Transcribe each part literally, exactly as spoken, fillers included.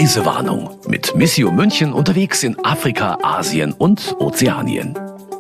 Reisewarnung mit Missio München unterwegs in Afrika, Asien und Ozeanien.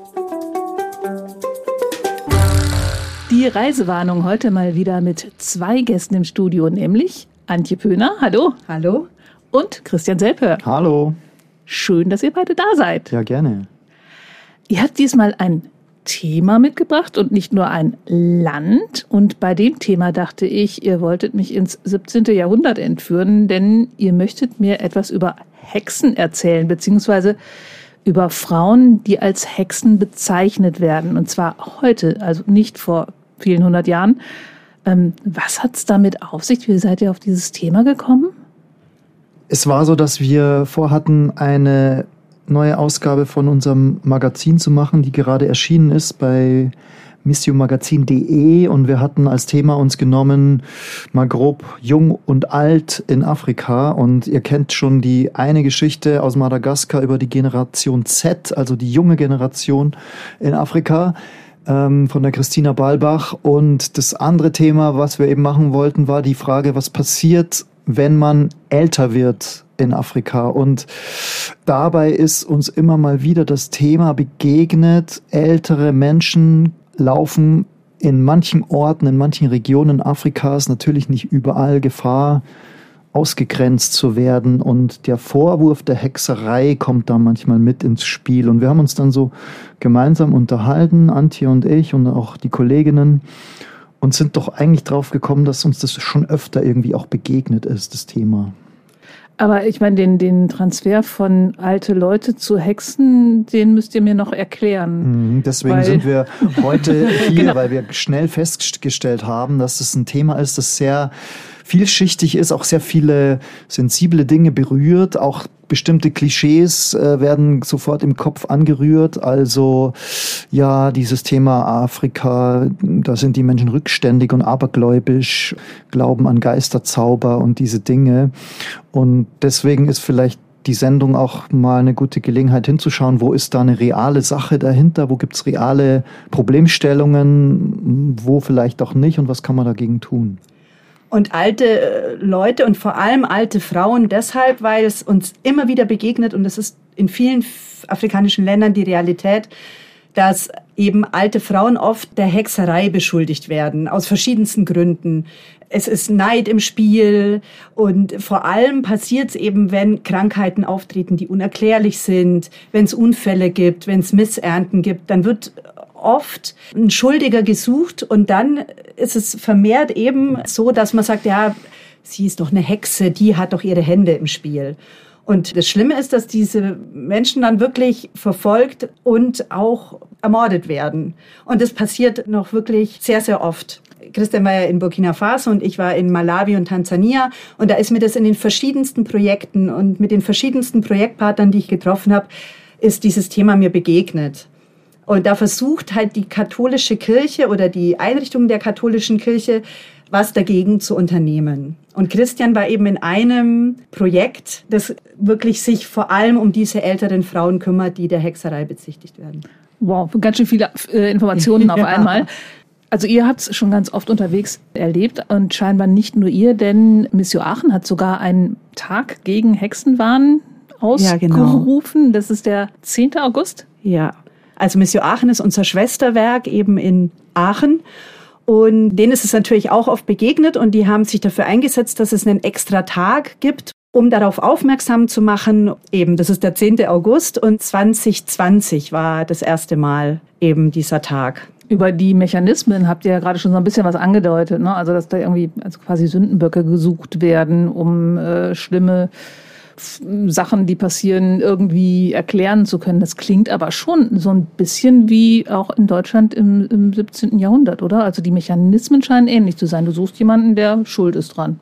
Die Reisewarnung heute mal wieder mit zwei Gästen im Studio, nämlich Antje Pöhner, hallo. Hallo. Und Christian Selper. Hallo. Schön, dass ihr beide da seid. Ja, gerne. Ihr habt diesmal ein Thema mitgebracht und nicht nur ein Land. Und bei dem Thema dachte ich, ihr wolltet mich ins siebzehnten Jahrhundert entführen, denn ihr möchtet mir etwas über Hexen erzählen, beziehungsweise über Frauen, die als Hexen bezeichnet werden. Und zwar heute, also nicht vor vielen hundert Jahren. Ähm, was hat's damit auf sich? Wie seid ihr auf dieses Thema gekommen? Es war so, dass wir vorhatten, eine neue Ausgabe von unserem Magazin zu machen, die gerade erschienen ist bei missio magazin punkt de, und wir hatten als Thema uns genommen, mal grob, jung und alt in Afrika, und ihr kennt schon die eine Geschichte aus Madagaskar über die Generation Z, also die junge Generation in Afrika, ähm, von der Christina Balbach, und das andere Thema, was wir eben machen wollten, war die Frage, was passiert, wenn man älter wird in Afrika. Und dabei ist uns immer mal wieder das Thema begegnet, ältere Menschen laufen in manchen Orten, in manchen Regionen Afrikas, natürlich nicht überall, Gefahr, ausgegrenzt zu werden. Und der Vorwurf der Hexerei kommt da manchmal mit ins Spiel. Und wir haben uns dann so gemeinsam unterhalten, Antje und ich und auch die Kolleginnen, und sind doch eigentlich drauf gekommen, dass uns das schon öfter irgendwie auch begegnet ist, das Thema. Aber ich meine, den, den Transfer von alte Leute zu Hexen, den müsst ihr mir noch erklären. Mhm, deswegen weil sind wir heute hier, genau. weil wir schnell festgestellt haben, dass es ein Thema ist, das sehr vielschichtig ist, auch sehr viele sensible Dinge berührt, auch bestimmte Klischees äh, werden sofort im Kopf angerührt. Also ja, dieses Thema Afrika, da sind die Menschen rückständig und abergläubisch, glauben an Geisterzauber und diese Dinge. Und deswegen ist vielleicht die Sendung auch mal eine gute Gelegenheit hinzuschauen, wo ist da eine reale Sache dahinter, wo gibt's reale Problemstellungen, wo vielleicht auch nicht, und was kann man dagegen tun? Und alte Leute und vor allem alte Frauen deshalb, weil es uns immer wieder begegnet, und es ist in vielen afrikanischen Ländern die Realität, dass eben alte Frauen oft der Hexerei beschuldigt werden, aus verschiedensten Gründen. Es ist Neid im Spiel, und vor allem passiert es eben, wenn Krankheiten auftreten, die unerklärlich sind, wenn es Unfälle gibt, wenn es Missernten gibt, dann wird oft ein Schuldiger gesucht, und dann ist es vermehrt eben so, dass man sagt, ja, sie ist doch eine Hexe, die hat doch ihre Hände im Spiel. Und das Schlimme ist, dass diese Menschen dann wirklich verfolgt und auch ermordet werden. Und das passiert noch wirklich sehr, sehr oft. Christian war ja in Burkina Faso und ich war in Malawi und Tansania, und da ist mir das in den verschiedensten Projekten und mit den verschiedensten Projektpartnern, die ich getroffen habe, ist dieses Thema mir begegnet. Und da versucht halt die katholische Kirche oder die Einrichtung der katholischen Kirche, was dagegen zu unternehmen. Und Christian war eben in einem Projekt, das wirklich sich vor allem um diese älteren Frauen kümmert, die der Hexerei bezichtigt werden. Wow, ganz schön viele äh, Informationen auf Ja. einmal. Also ihr habt es schon ganz oft unterwegs erlebt, und scheinbar nicht nur ihr, denn Missio Aachen hat sogar einen Tag gegen Hexenwahn ausgerufen. Ja, genau. Das ist der zehnten August. Ja. Also Missio Aachen ist unser Schwesterwerk eben in Aachen, und denen ist es natürlich auch oft begegnet, und die haben sich dafür eingesetzt, dass es einen extra Tag gibt, um darauf aufmerksam zu machen. Eben, das ist der zehnten August, und zwanzig zwanzig war das erste Mal eben dieser Tag. Über die Mechanismen habt ihr ja gerade schon so ein bisschen was angedeutet, ne? Also dass da irgendwie also quasi Sündenböcke gesucht werden, um äh, schlimme Sachen, die passieren, irgendwie erklären zu können. Das klingt aber schon so ein bisschen wie auch in Deutschland im, im siebzehnten Jahrhundert, oder? Also die Mechanismen scheinen ähnlich zu sein. Du suchst jemanden, der schuld ist dran.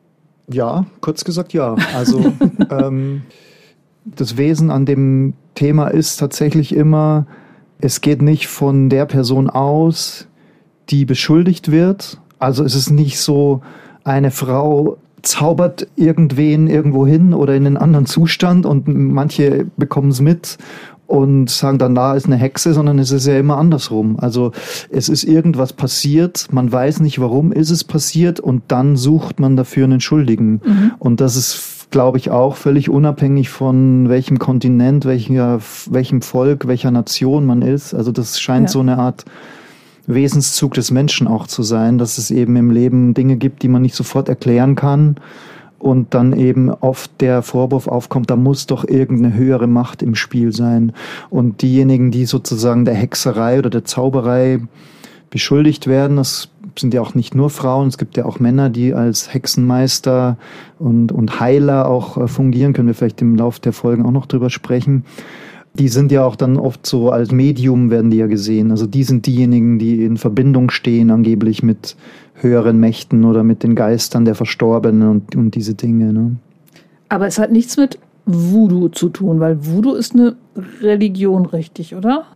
Ja, kurz gesagt ja. Also ähm, das Wesen an dem Thema ist tatsächlich immer, es geht nicht von der Person aus, die beschuldigt wird. Also es ist nicht so, eine Frau zaubert irgendwen irgendwo hin oder in einen anderen Zustand, und manche bekommen es mit und sagen dann, da ist eine Hexe, sondern es ist ja immer andersrum. Also es ist irgendwas passiert, man weiß nicht, warum ist es passiert, und dann sucht man dafür einen Schuldigen. Mhm. Und das ist glaube ich auch, völlig unabhängig von welchem Kontinent, welcher, welchem Volk, welcher Nation man ist. Also das scheint ja. so eine Art Wesenszug des Menschen auch zu sein, dass es eben im Leben Dinge gibt, die man nicht sofort erklären kann. Und dann eben oft der Vorwurf aufkommt, da muss doch irgendeine höhere Macht im Spiel sein. Und diejenigen, die sozusagen der Hexerei oder der Zauberei beschuldigt werden, das sind ja auch nicht nur Frauen, es gibt ja auch Männer, die als Hexenmeister und, und Heiler auch fungieren, können wir vielleicht im Laufe der Folgen auch noch drüber sprechen. Die sind ja auch dann oft so als Medium werden die ja gesehen. Also die sind diejenigen, die in Verbindung stehen angeblich mit höheren Mächten oder mit den Geistern der Verstorbenen und, und diese Dinge. Ne? Aber es hat nichts mit Voodoo zu tun, weil Voodoo ist eine Religion, richtig, oder?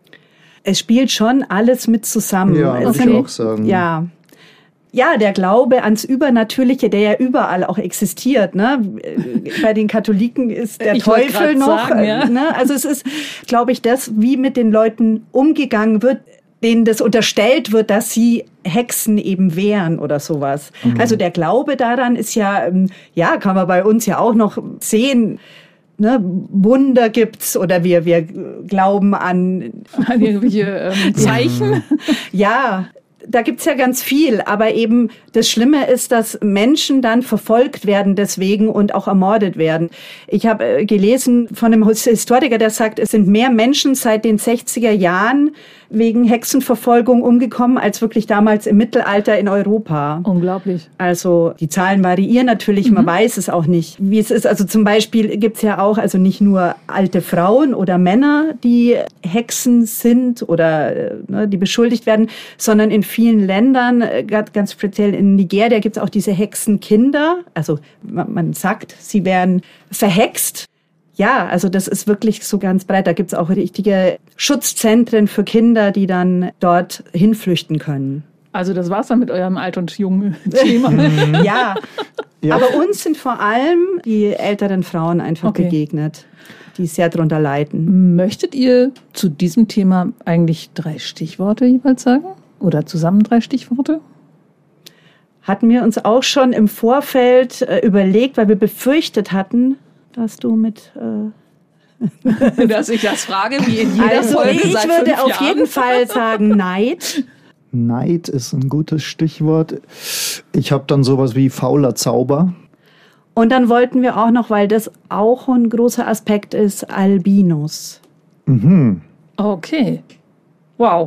Es spielt schon alles mit zusammen. Ja, würde okay. ich auch sagen. Ja. Ja, der Glaube ans Übernatürliche, der ja überall auch existiert. Ne? Bei den Katholiken ist der ich Teufel noch. Sagen, ja. Ne? Also es ist, glaube ich, das, wie mit den Leuten umgegangen wird, denen das unterstellt wird, dass sie Hexen eben wären oder sowas. Mhm. Also der Glaube daran ist ja, ja, kann man bei uns ja auch noch sehen. Ne, Wunder gibt's oder wir, wir glauben an, an irgendwelche ähm, Zeichen. Ja, da gibt's ja ganz viel, aber eben das Schlimme ist, dass Menschen dann verfolgt werden deswegen und auch ermordet werden. Ich habe gelesen von einem Historiker, der sagt, es sind mehr Menschen seit den sechziger Jahren wegen Hexenverfolgung umgekommen, als wirklich damals im Mittelalter in Europa. Unglaublich. Also die Zahlen variieren natürlich, mhm. man weiß es auch nicht, wie es ist. Also zum Beispiel gibt's ja auch, also nicht nur alte Frauen oder Männer, die Hexen sind oder ne, die beschuldigt werden, sondern in vielen Ländern, ganz speziell in Nigeria, gibt's auch diese Hexenkinder. Also man, man sagt, sie werden verhext. Ja, also das ist wirklich so ganz breit. Da gibt's auch richtige Schutzzentren für Kinder, die dann dort hinflüchten können. Also das war's dann mit eurem Alt- und Jung-Thema. ja. ja, aber uns sind vor allem die älteren Frauen einfach okay. begegnet, die sehr darunter leiden. Möchtet ihr zu diesem Thema eigentlich drei Stichworte jeweils sagen? Oder zusammen drei Stichworte? Hatten wir uns auch schon im Vorfeld äh, überlegt, weil wir befürchtet hatten, dass du mit... Äh dass ich das frage, wie in jeder also Folge ich seit würde fünf auf Jahren. jeden Fall sagen Neid. Neid ist ein gutes Stichwort. Ich habe dann sowas wie fauler Zauber. Und dann wollten wir auch noch, weil das auch ein großer Aspekt ist, Albinos. Mhm. Okay. Wow.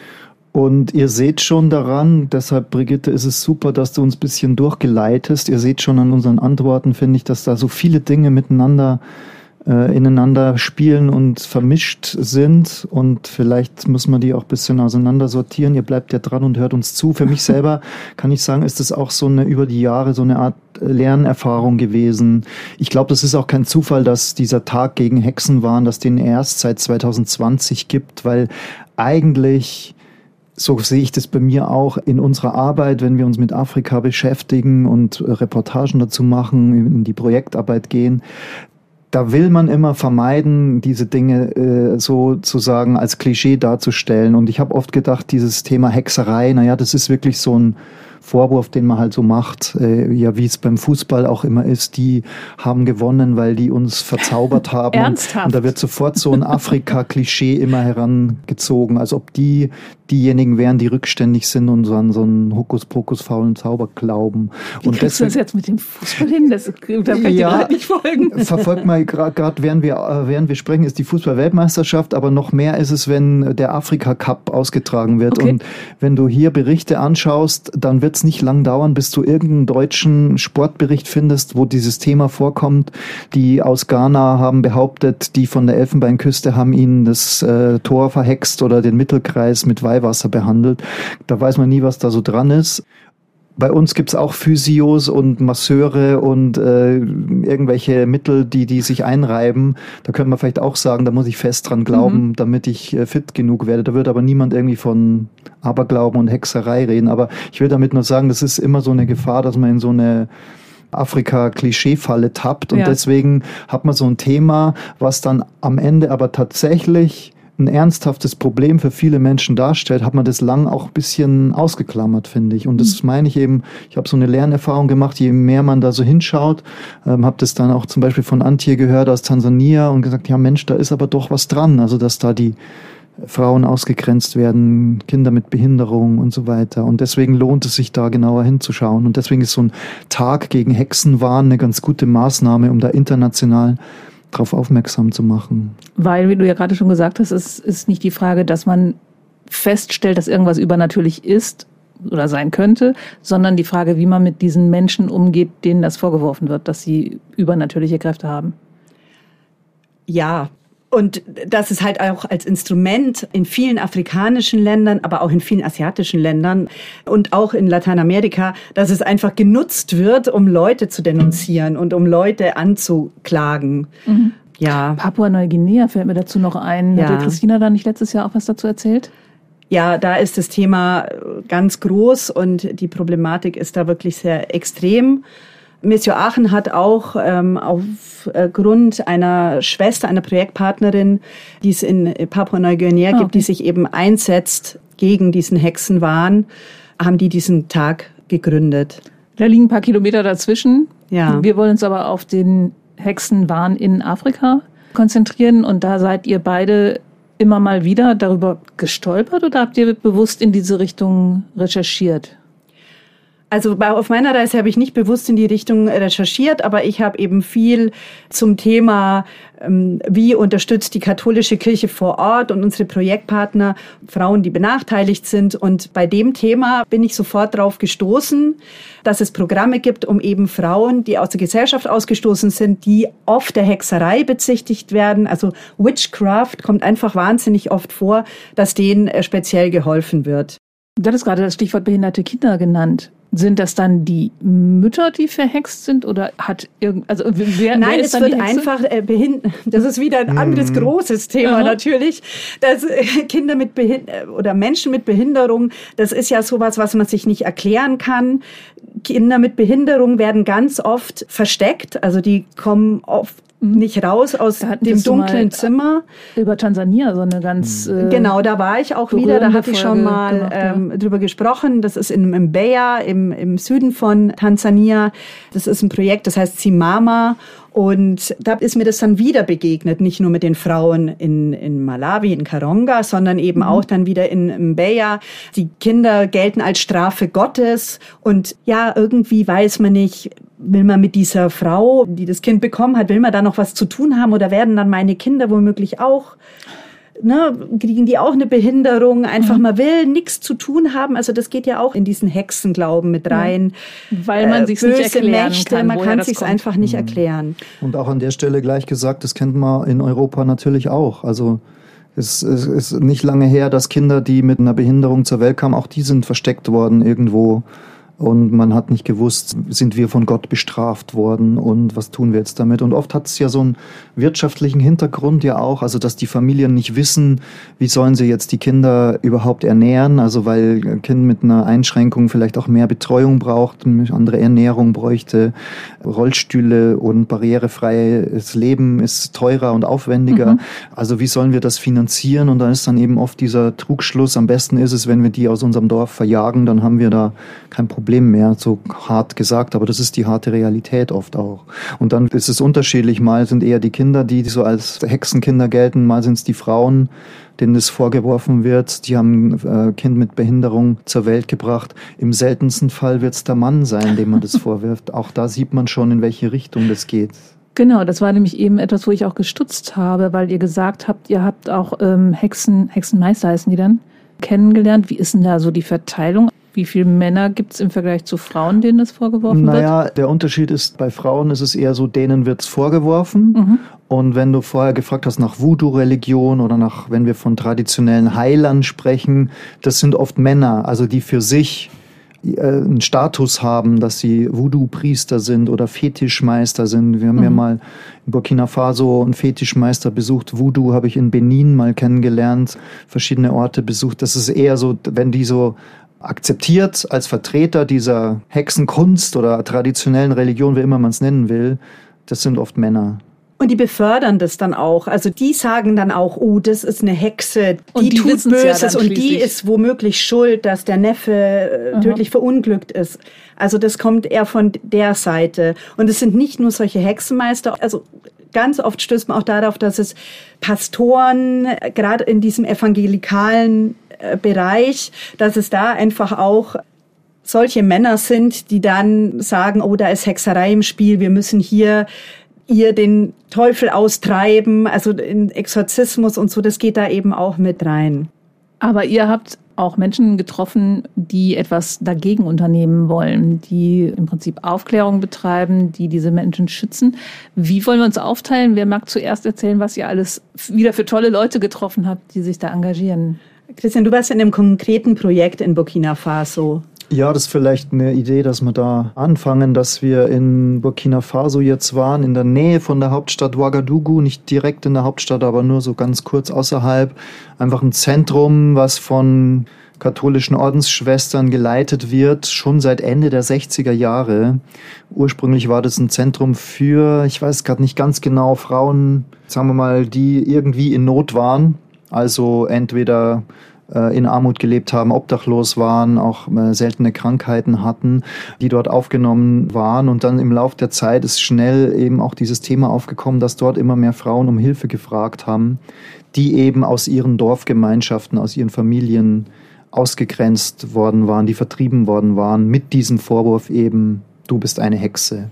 Und ihr seht schon daran, deshalb, Brigitte, ist es super, dass du uns ein bisschen durchgeleitest. Ihr seht schon an unseren Antworten, finde ich, dass da so viele Dinge miteinander äh, ineinander spielen und vermischt sind. Und vielleicht muss man die auch ein bisschen auseinander sortieren. Ihr bleibt ja dran und hört uns zu. Für mich selber kann ich sagen, ist das auch so eine über die Jahre so eine Art Lernerfahrung gewesen. Ich glaube, das ist auch kein Zufall, dass dieser Tag gegen Hexen war, dass den erst seit zwanzig zwanzig gibt, weil eigentlich... So sehe ich das bei mir auch in unserer Arbeit, wenn wir uns mit Afrika beschäftigen und Reportagen dazu machen, in die Projektarbeit gehen. Da will man immer vermeiden, diese Dinge äh, sozusagen als Klischee darzustellen. Und ich habe oft gedacht, dieses Thema Hexerei, naja, das ist wirklich so ein Vorwurf, den man halt so macht, äh, ja, wie es beim Fußball auch immer ist, die haben gewonnen, weil die uns verzaubert haben. Ernsthaft? Und da wird sofort so ein Afrika-Klischee immer herangezogen, als ob die diejenigen wären, die rückständig sind und so an so einen Hokuspokus faulen Zauber glauben. Wie und kriegst du das jetzt mit dem Fußball hin? Das, da kann ich ja, dir nicht folgen. Verfolgt mal gerade, während wir, während wir sprechen, ist die Fußball-Weltmeisterschaft, aber noch mehr ist es, wenn der Afrika-Cup ausgetragen wird. Okay. Und wenn du hier Berichte anschaust, dann wird es nicht lang dauern, bis du irgendeinen deutschen Sportbericht findest, wo dieses Thema vorkommt. Die aus Ghana haben behauptet, die von der Elfenbeinküste haben ihnen das äh, Tor verhext oder den Mittelkreis mit Weihwasser behandelt. Da weiß man nie, was da so dran ist. Bei uns gibt's auch Physios und Masseure und äh, irgendwelche Mittel, die die sich einreiben. Da könnte man vielleicht auch sagen, da muss ich fest dran glauben, mhm. damit ich äh, fit genug werde. Da wird aber niemand irgendwie von Aberglauben und Hexerei reden. Aber ich will damit nur sagen, das ist immer so eine Gefahr, dass man in so eine Afrika-Klischee-Falle tappt. Und ja. deswegen hat man so ein Thema, was dann am Ende aber tatsächlich ein ernsthaftes Problem für viele Menschen darstellt, hat man das lang auch ein bisschen ausgeklammert, finde ich. Und das meine ich eben, ich habe so eine Lernerfahrung gemacht, je mehr man da so hinschaut, ähm, habe das dann auch zum Beispiel von Antje gehört aus Tansania und gesagt, ja Mensch, da ist aber doch was dran. Also dass da die Frauen ausgegrenzt werden, Kinder mit Behinderung und so weiter. Und deswegen lohnt es sich da genauer hinzuschauen. Und deswegen ist so ein Tag gegen Hexenwahn eine ganz gute Maßnahme, um da international darauf aufmerksam zu machen. Weil, wie du ja gerade schon gesagt hast, es ist nicht die Frage, dass man feststellt, dass irgendwas übernatürlich ist oder sein könnte, sondern die Frage, wie man mit diesen Menschen umgeht, denen das vorgeworfen wird, dass sie übernatürliche Kräfte haben. Ja, und das ist halt auch als Instrument in vielen afrikanischen Ländern, aber auch in vielen asiatischen Ländern und auch in Lateinamerika, dass es einfach genutzt wird, um Leute zu denunzieren und um Leute anzuklagen. Mhm. Ja. Papua-Neuguinea fällt mir dazu noch ein. Ja. Hatte Christina da nicht letztes Jahr auch was dazu erzählt? Ja, da ist das Thema ganz groß und die Problematik ist da wirklich sehr extrem. Missio Aachen hat auch ähm, aufgrund einer Schwester, einer Projektpartnerin, die es in Papua-Neuguinea ah, okay. gibt, die sich eben einsetzt gegen diesen Hexenwahn, haben die diesen Tag gegründet. Da liegen ein paar Kilometer dazwischen. Ja. Wir wollen uns aber auf den Hexenwahn in Afrika konzentrieren und da seid ihr beide immer mal wieder darüber gestolpert oder habt ihr bewusst in diese Richtung recherchiert? Also auf meiner Reise habe ich nicht bewusst in die Richtung recherchiert, aber ich habe eben viel zum Thema, wie unterstützt die katholische Kirche vor Ort und unsere Projektpartner Frauen, die benachteiligt sind. Und bei dem Thema bin ich sofort drauf gestoßen, dass es Programme gibt, um eben Frauen, die aus der Gesellschaft ausgestoßen sind, die oft der Hexerei bezichtigt werden. Also Witchcraft kommt einfach wahnsinnig oft vor, dass denen speziell geholfen wird. Du hattest gerade das Stichwort behinderte Kinder genannt. Sind das dann die Mütter, die verhext sind, oder hat irgend, also wer, Nein, wer ist es dann wird die Hexe? einfach äh, behindert. Das ist wieder ein anderes großes Thema Aha. natürlich. Dass äh, Kinder mit Behind- oder Menschen mit Behinderung, das ist ja sowas, was man sich nicht erklären kann. Kinder mit Behinderung werden ganz oft versteckt, also die kommen oft nicht raus aus dem dunklen Zimmer. Über Tansania so eine ganz äh, Genau, da war ich auch wieder, da hatte ich schon mal gemacht, ähm, ja. drüber gesprochen. Das ist in Mbeya im, im Süden von Tansania. Das ist ein Projekt, das heißt Simama. Und da ist mir das dann wieder begegnet, nicht nur mit den Frauen in, in Malawi, in Karonga, sondern eben mhm. auch dann wieder in Mbeya. Die Kinder gelten als Strafe Gottes und ja, irgendwie weiß man nicht, will man mit dieser Frau, die das Kind bekommen hat, will man da noch was zu tun haben oder werden dann meine Kinder womöglich auch, ne, kriegen die auch eine Behinderung? Einfach, mhm. man will nichts zu tun haben. Also das geht ja auch in diesen Hexenglauben mit rein. Weil man sich nicht erklären Mächte, kann, man kann sich einfach nicht mhm. erklären. Und auch an der Stelle gleich gesagt, das kennt man in Europa natürlich auch. Also es ist nicht lange her, dass Kinder, die mit einer Behinderung zur Welt kamen, auch die sind versteckt worden irgendwo. Und man hat nicht gewusst, sind wir von Gott bestraft worden und was tun wir jetzt damit? Und oft hat es ja so einen wirtschaftlichen Hintergrund ja auch, also dass die Familien nicht wissen, wie sollen sie jetzt die Kinder überhaupt ernähren, also weil ein Kind mit einer Einschränkung vielleicht auch mehr Betreuung braucht, eine andere Ernährung bräuchte, Rollstühle und barrierefreies Leben ist teurer und aufwendiger. Mhm. Also wie sollen wir das finanzieren? Und da ist dann eben oft dieser Trugschluss, am besten ist es, wenn wir die aus unserem Dorf verjagen, dann haben wir da kein Problem mehr, so hart gesagt, aber das ist die harte Realität oft auch. Und dann ist es unterschiedlich, mal sind eher die Kinder, die so als Hexenkinder gelten, mal sind es die Frauen, denen das vorgeworfen wird, die haben ein Kind mit Behinderung zur Welt gebracht. Im seltensten Fall wird es der Mann sein, dem man das vorwirft. Auch da sieht man schon, in welche Richtung das geht. Genau, das war nämlich eben etwas, wo ich auch gestutzt habe, weil ihr gesagt habt, ihr habt auch ähm, Hexen, Hexenmeister heißen die dann, kennengelernt. Wie ist denn da so die Verteilung? Wie viele Männer gibt es im Vergleich zu Frauen, denen das vorgeworfen naja, wird? Naja, der Unterschied ist, bei Frauen ist es eher so, denen wird es vorgeworfen. Mhm. Und wenn du vorher gefragt hast nach Voodoo-Religion oder nach, wenn wir von traditionellen Heilern sprechen, das sind oft Männer, also die für sich äh, einen Status haben, dass sie Voodoo-Priester sind oder Fetischmeister sind. Wir haben mhm. ja mal in Burkina Faso einen Fetischmeister besucht. Voodoo habe ich in Benin mal kennengelernt, verschiedene Orte besucht. Das ist eher so, wenn die so akzeptiert als Vertreter dieser Hexenkunst oder traditionellen Religion, wie immer man es nennen will, das sind oft Männer. Und die befördern das dann auch. Also die sagen dann auch, oh, das ist eine Hexe, die, die tut Böses ja und die ist womöglich schuld, dass der Neffe Aha. tödlich verunglückt ist. Also das kommt eher von der Seite. Und es sind nicht nur solche Hexenmeister, also ganz oft stößt man auch darauf, dass es Pastoren, gerade in diesem evangelikalen Bereich, dass es da einfach auch solche Männer sind, die dann sagen, oh, da ist Hexerei im Spiel, wir müssen hier ihr den Teufel austreiben, also in Exorzismus und so, das geht da eben auch mit rein. Aber ihr habt auch Menschen getroffen, die etwas dagegen unternehmen wollen, die im Prinzip Aufklärung betreiben, die diese Menschen schützen. Wie wollen wir uns aufteilen? Wer mag zuerst erzählen, was ihr alles wieder für tolle Leute getroffen habt, die sich da engagieren? Christian, du warst in einem konkreten Projekt in Burkina Faso. Ja, das ist vielleicht eine Idee, dass wir da anfangen, dass wir in Burkina Faso jetzt waren, in der Nähe von der Hauptstadt Ouagadougou, nicht direkt in der Hauptstadt, aber nur so ganz kurz außerhalb. Einfach ein Zentrum, was von katholischen Ordensschwestern geleitet wird, schon seit Ende der sechziger Jahre. Ursprünglich war das ein Zentrum für, ich weiß gerade nicht ganz genau, Frauen, sagen wir mal, die irgendwie in Not waren. Also entweder in Armut gelebt haben, obdachlos waren, auch seltene Krankheiten hatten, die dort aufgenommen waren. Und dann im Lauf der Zeit ist schnell eben auch dieses Thema aufgekommen, dass dort immer mehr Frauen um Hilfe gefragt haben, die eben aus ihren Dorfgemeinschaften, aus ihren Familien ausgegrenzt worden waren, die vertrieben worden waren, mit diesem Vorwurf eben, du bist eine Hexe.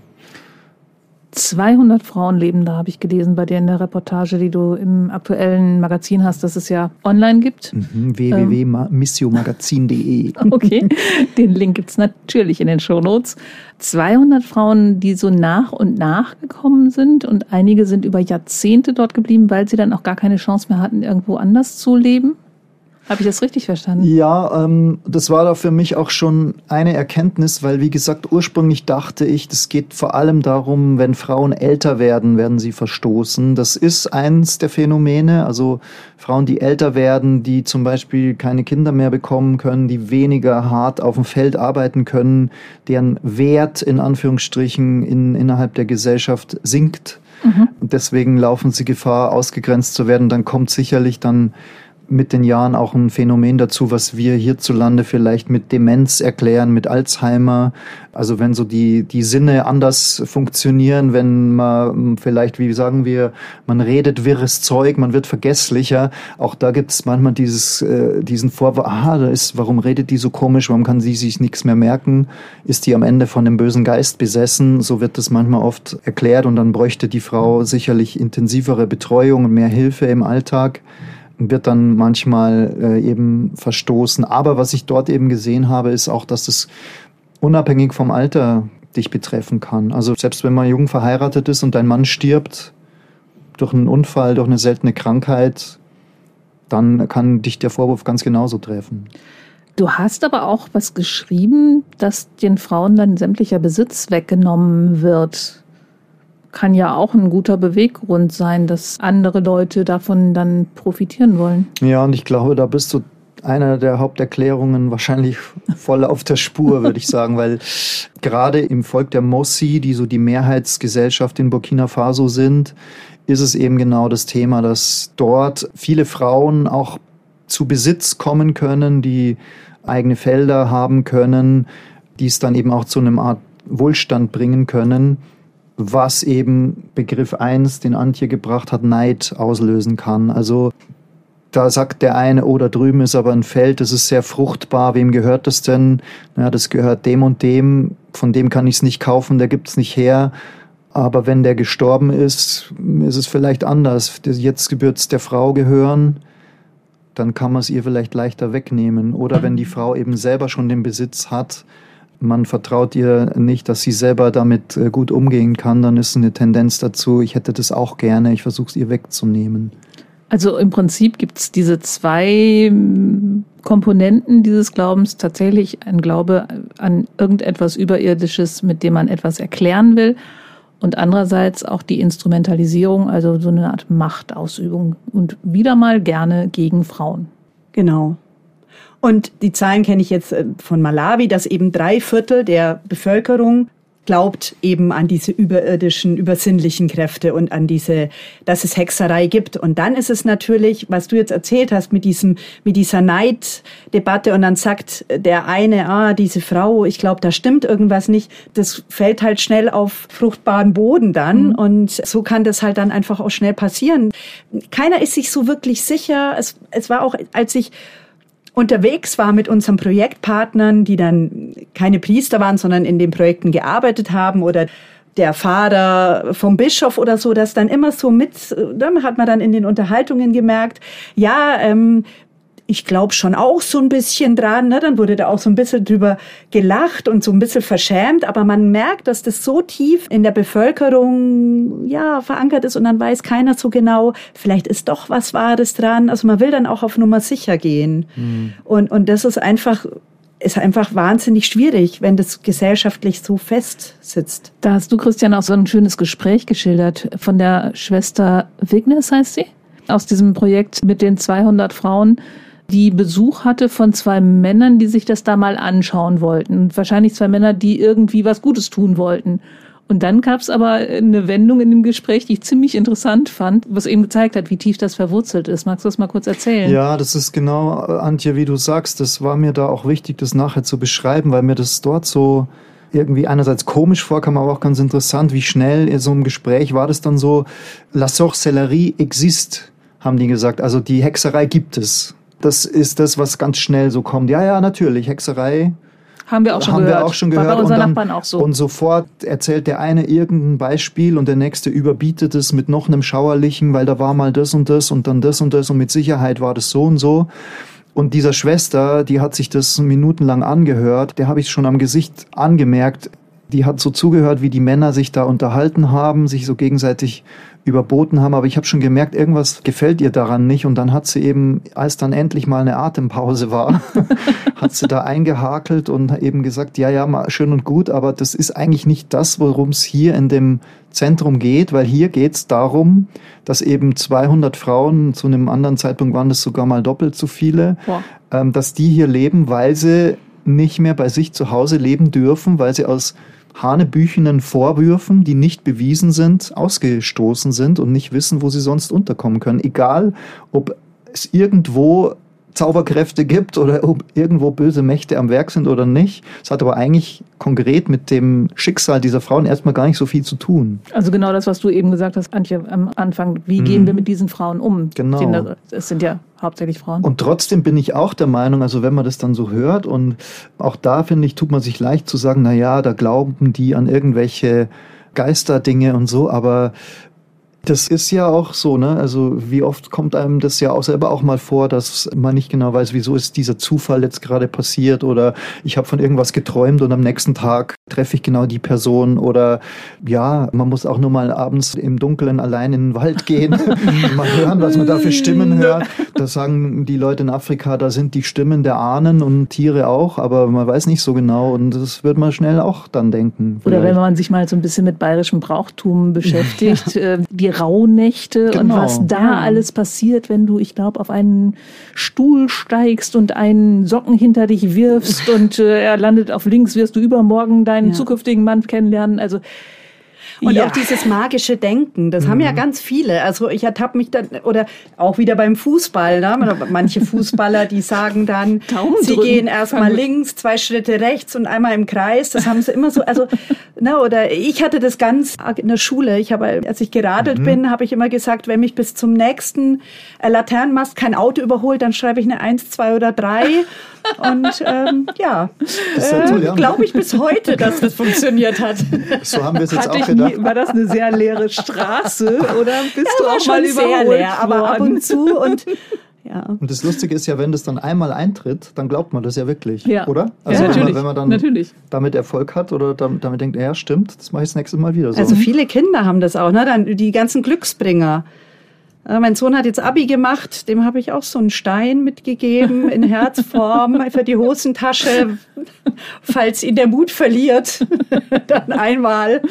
zweihundert Frauen leben da, habe ich gelesen, bei dir in der Reportage, die du im aktuellen Magazin hast, das es ja online gibt. Mhm, w w w punkt missio magazin punkt d e. Okay, den Link gibt es natürlich in den Shownotes. zweihundert Frauen, die so nach und nach gekommen sind und einige sind über Jahrzehnte dort geblieben, weil sie dann auch gar keine Chance mehr hatten, irgendwo anders zu leben. Habe ich das richtig verstanden? Ja, ähm, das war da für mich auch schon eine Erkenntnis, weil wie gesagt, ursprünglich dachte ich, das geht vor allem darum, wenn Frauen älter werden, werden sie verstoßen. Das ist eins der Phänomene, also Frauen, die älter werden, die zum Beispiel keine Kinder mehr bekommen können, die weniger hart auf dem Feld arbeiten können, deren Wert in Anführungsstrichen in, innerhalb der Gesellschaft sinkt. Mhm. Und deswegen laufen sie Gefahr, ausgegrenzt zu werden. Dann kommt sicherlich dann mit den Jahren auch ein Phänomen dazu, was wir hierzulande vielleicht mit Demenz erklären, mit Alzheimer. Also wenn so die die Sinne anders funktionieren, wenn man vielleicht, wie sagen wir, man redet wirres Zeug, man wird vergesslicher. Auch da gibt es manchmal dieses äh, diesen Vorwurf, aha, da ist, warum redet die so komisch, warum kann sie sich nichts mehr merken? Ist die am Ende von dem bösen Geist besessen? So wird das manchmal oft erklärt und dann bräuchte die Frau sicherlich intensivere Betreuung und mehr Hilfe im Alltag. Wird dann manchmal äh, eben verstoßen. Aber was ich dort eben gesehen habe, ist auch, dass es unabhängig vom Alter dich betreffen kann. Also selbst wenn man jung verheiratet ist und dein Mann stirbt durch einen Unfall, durch eine seltene Krankheit, dann kann dich der Vorwurf ganz genauso treffen. Du hast aber auch was geschrieben, dass den Frauen dann sämtlicher Besitz weggenommen wird. Kann ja auch ein guter Beweggrund sein, dass andere Leute davon dann profitieren wollen. Ja, und ich glaube, da bist du einer der Haupterklärungen wahrscheinlich voll auf der Spur, würde ich sagen, weil gerade im Volk der Mossi, die so die Mehrheitsgesellschaft in Burkina Faso sind, ist es eben genau das Thema, dass dort viele Frauen auch zu Besitz kommen können, die eigene Felder haben können, die es dann eben auch zu einem Art Wohlstand bringen können, was eben Begriff eins, den Antje gebracht hat, Neid auslösen kann. Also da sagt der eine, oh, da drüben ist aber ein Feld, das ist sehr fruchtbar, wem gehört das denn? Na, das gehört dem und dem, von dem kann ich es nicht kaufen, der gibt es nicht her. Aber wenn der gestorben ist, ist es vielleicht anders. Jetzt gebührt es der Frau gehören, dann kann man es ihr vielleicht leichter wegnehmen. Oder wenn die Frau eben selber schon den Besitz hat, man vertraut ihr nicht, dass sie selber damit gut umgehen kann, dann ist eine Tendenz dazu, ich hätte das auch gerne, ich versuche es ihr wegzunehmen. Also im Prinzip gibt es diese zwei Komponenten dieses Glaubens, tatsächlich ein Glaube an irgendetwas Überirdisches, mit dem man etwas erklären will, und andererseits auch die Instrumentalisierung, also so eine Art Machtausübung und wieder mal gerne gegen Frauen. Genau. Und die Zahlen kenne ich jetzt von Malawi, dass eben drei Viertel der Bevölkerung glaubt eben an diese überirdischen, übersinnlichen Kräfte und an diese, dass es Hexerei gibt. Und dann ist es natürlich, was du jetzt erzählt hast mit diesem, mit dieser Neiddebatte und dann sagt der eine, ah, diese Frau, ich glaube, da stimmt irgendwas nicht. Das fällt halt schnell auf fruchtbaren Boden dann mhm. und so kann das halt dann einfach auch schnell passieren. Keiner ist sich so wirklich sicher. Es, es war auch, als ich unterwegs war mit unseren Projektpartnern, die dann keine Priester waren, sondern in den Projekten gearbeitet haben oder der Vater vom Bischof oder so, das dann immer so mit, da hat man dann in den Unterhaltungen gemerkt, ja, ähm, ich glaube schon auch so ein bisschen dran, ne? Dann wurde da auch so ein bisschen drüber gelacht und so ein bisschen verschämt, aber man merkt, dass das so tief in der Bevölkerung ja verankert ist und dann weiß keiner so genau, vielleicht ist doch was Wahres dran. Also man will dann auch auf Nummer sicher gehen. Mhm. Und, und das ist einfach, ist einfach wahnsinnig schwierig, wenn das gesellschaftlich so fest sitzt. Da hast du, Christian, auch so ein schönes Gespräch geschildert von der Schwester Wignes, heißt sie, aus diesem Projekt mit den zweihundert Frauen, die Besuch hatte von zwei Männern, die sich das da mal anschauen wollten. Wahrscheinlich zwei Männer, die irgendwie was Gutes tun wollten. Und dann gab es aber eine Wendung in dem Gespräch, die ich ziemlich interessant fand, was eben gezeigt hat, wie tief das verwurzelt ist. Magst du das mal kurz erzählen? Ja, das ist genau, Antje, wie du sagst, das war mir da auch wichtig, das nachher zu beschreiben, weil mir das dort so irgendwie einerseits komisch vorkam, aber auch ganz interessant, wie schnell in so einem Gespräch war das dann so, la sorcellerie existe, haben die gesagt. Also die Hexerei gibt es. Das ist das, was ganz schnell so kommt. Ja, ja, natürlich, Hexerei haben wir auch schon haben gehört. Wir auch schon gehört. War bei unseren und dann, Nachbarn auch so. Und sofort erzählt der eine irgendein Beispiel und der nächste überbietet es mit noch einem Schauerlichen, weil da war mal das und das und dann das und das und mit Sicherheit war das so und so. Und dieser Schwester, die hat sich das minutenlang angehört, der habe ich schon am Gesicht angemerkt, die hat so zugehört, wie die Männer sich da unterhalten haben, sich so gegenseitig überboten haben, aber ich habe schon gemerkt, irgendwas gefällt ihr daran nicht und dann hat sie eben, als dann endlich mal eine Atempause war, hat sie da eingehakelt und eben gesagt, ja, ja, mal schön und gut, aber das ist eigentlich nicht das, worum es hier in dem Zentrum geht, weil hier geht es darum, dass eben zweihundert Frauen, zu einem anderen Zeitpunkt waren das sogar mal doppelt so viele, ähm, dass die hier leben, weil sie nicht mehr bei sich zu Hause leben dürfen, weil sie aus hanebüchenen Vorwürfen, die nicht bewiesen sind, ausgestoßen sind und nicht wissen, wo sie sonst unterkommen können. Egal, ob es irgendwo Zauberkräfte gibt oder ob irgendwo böse Mächte am Werk sind oder nicht. Es hat aber eigentlich konkret mit dem Schicksal dieser Frauen erstmal gar nicht so viel zu tun. Also genau das, was du eben gesagt hast, Antje, am Anfang. Wie mhm. gehen wir mit diesen Frauen um? Genau. Es sind ja hauptsächlich Frauen. Und trotzdem bin ich auch der Meinung, also wenn man das dann so hört und auch da, finde ich, tut man sich leicht zu sagen, na ja, da glauben die an irgendwelche Geisterdinge und so, aber das ist ja auch so, ne? Also wie oft kommt einem das ja auch selber auch mal vor, dass man nicht genau weiß, wieso ist dieser Zufall jetzt gerade passiert oder ich habe von irgendwas geträumt und am nächsten Tag treffe ich genau die Person oder ja, man muss auch nur mal abends im Dunkeln allein in den Wald gehen und mal hören, was man da für Stimmen hört. Da sagen die Leute in Afrika, da sind die Stimmen der Ahnen und Tiere auch, aber man weiß nicht so genau und das wird man schnell auch dann denken. Oder vielleicht. Wenn man sich mal so ein bisschen mit bayerischem Brauchtum beschäftigt, ja. die Rauhnächte genau. und was da ja. alles passiert, wenn du, ich glaube, auf einen Stuhl steigst und einen Socken hinter dich wirfst und äh, er landet auf links, wirst du übermorgen deinen ja. zukünftigen Mann kennenlernen. Also Und ja. auch dieses magische Denken, das mhm. haben ja ganz viele. Also ich ertappe mich dann, oder auch wieder beim Fußball, ne? Manche Fußballer, die sagen dann, Daumen sie drücken. Gehen erstmal links, zwei Schritte rechts und einmal im Kreis. Das haben sie immer so, also, ne, oder ich hatte das ganz arg in der Schule. Ich habe, als ich geradelt mhm. bin, habe ich immer gesagt, wenn mich bis zum nächsten Laternenmast kein Auto überholt, dann schreibe ich eine eins, zwei oder drei. Und ähm, ja, äh, ja glaube ich bis heute, dass das funktioniert hat. So haben wir es jetzt Hatte auch gedacht. Nie, war das eine sehr leere Straße oder bist ja, du auch mal sehr leer, aber ab und zu und ja. Und das Lustige ist ja, wenn das dann einmal eintritt, dann glaubt man das ja wirklich, ja. oder? Also ja, wenn, natürlich. man, wenn man dann natürlich. damit Erfolg hat oder damit, damit denkt, ja stimmt, das mache ich das nächste Mal wieder so. Also viele Kinder haben das auch, ne? Dann die ganzen Glücksbringer. Mein Sohn hat jetzt Abi gemacht, dem habe ich auch so einen Stein mitgegeben in Herzform für die Hosentasche, falls ihn der Mut verliert, dann einmal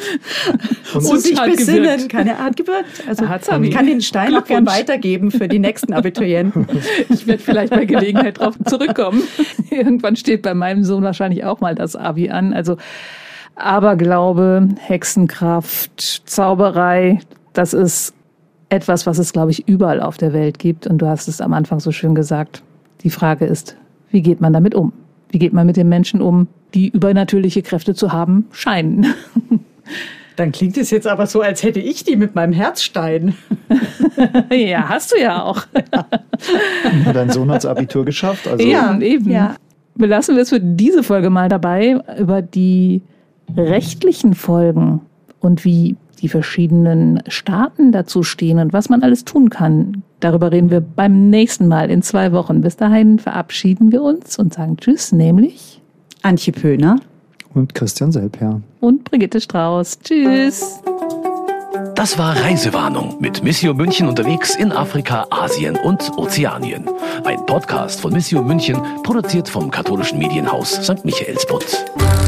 und muss sich besinnen. Gewirkt. Keine Art gewirkt. Also ich kann den Stein auch gern weitergeben für die nächsten Abiturienten. Ich werde vielleicht bei Gelegenheit drauf zurückkommen. Irgendwann steht bei meinem Sohn wahrscheinlich auch mal das Abi an. Also Aberglaube, Hexenkraft, Zauberei, das ist etwas, was es, glaube ich, überall auf der Welt gibt. Und du hast es am Anfang so schön gesagt. Die Frage ist, wie geht man damit um? Wie geht man mit den Menschen um, die übernatürliche Kräfte zu haben scheinen? Dann klingt es jetzt aber so, als hätte ich die mit meinem Herzstein. Ja, hast du ja auch. Ja, dein Sohn hat's Abitur geschafft. Also Ja, eben. Ja. Belassen wir es für diese Folge mal dabei, über die rechtlichen Folgen und wie die verschiedenen Staaten dazu stehen und was man alles tun kann. Darüber reden wir beim nächsten Mal in zwei Wochen. Bis dahin verabschieden wir uns und sagen Tschüss, nämlich Antje Pöhner und Christian Selper. Und Brigitte Strauß. Tschüss. Das war Reisewarnung mit Missio München unterwegs in Afrika, Asien und Ozeanien. Ein Podcast von Missio München, produziert vom katholischen Medienhaus Sankt Michaelsbund.